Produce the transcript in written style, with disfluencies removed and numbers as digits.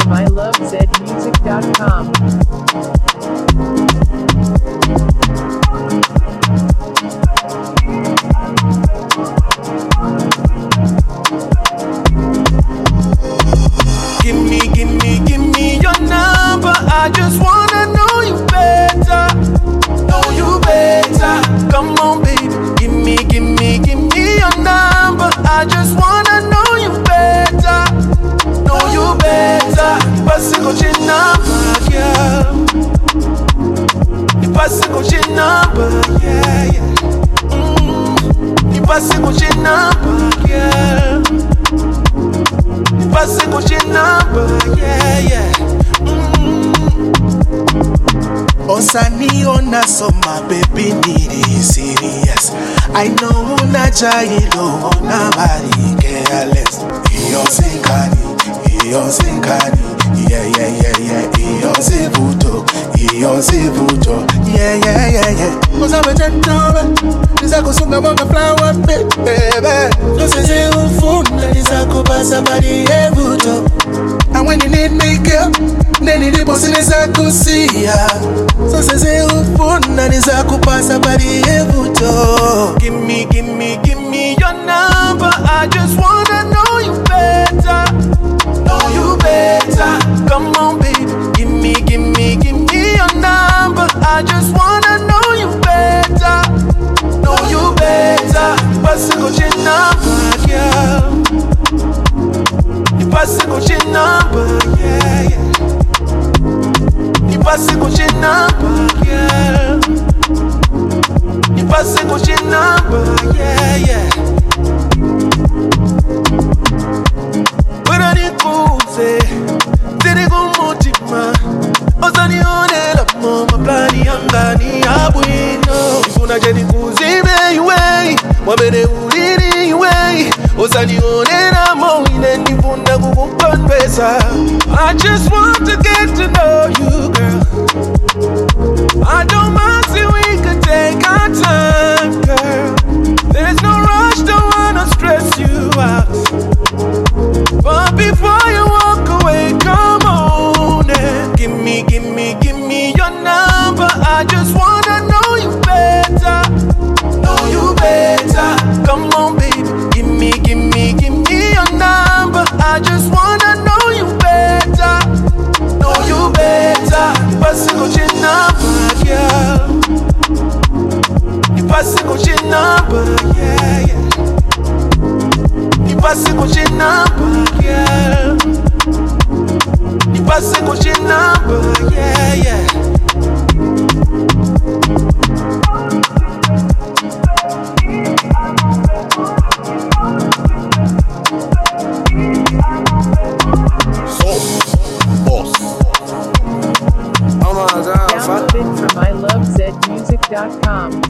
from ilovezmusic.com. Give me your number. I just wanna know you better. Know you better. Come on, baby. Give me your number. I just wanna know you better. Know you better. Passing on your number, yeah. You passing on your number, yeah, yeah. You passing on your number, yeah. Passing on your number, yeah, yeah. Osani ona so my baby need is serious. I know una jailo ona body careless. Iyo sinkani, yeah, iyo zibuto, yeah. Cause I'm a gentleman, nizakusunga mwanga flower baby. Nosize ufuna, nizakupasa body ebuto. And when you need me, girl, then you need bossy nizakusia. So size ufuna, nizakupasa body ebuto. Give me your number. I just wanna know you better. Know you better. Come on, baby. Give me your number. I just wanna know you better. Know you better. Passing on your number, yeah. You passing on your number, yeah, yeah. You passing on your number, yeah. You passing on your number, yeah, yeah. When I didn't go say, didn't go motima. Ozani one la mama plani angani abuino. Ifuna jeni kuzime iwe, wabene ulini iwe. Ozani one la mo ine nifuna kukukonvesa. I just want to get to know you, girl. I don't mind if we could take our time, girl. There's no rush, don't wanna stress you out. But before you walk away, come on and give me your number. I just wanna know you better. Know you better. Come on, baby. Give me your number. I just wanna know you better. Know you better. You passing on your number, yeah. You passing on your number, yeah, yeah. You passing on your number, yeah. You passing on your number, yeah, yeah. Download it from ilovezmusic.com.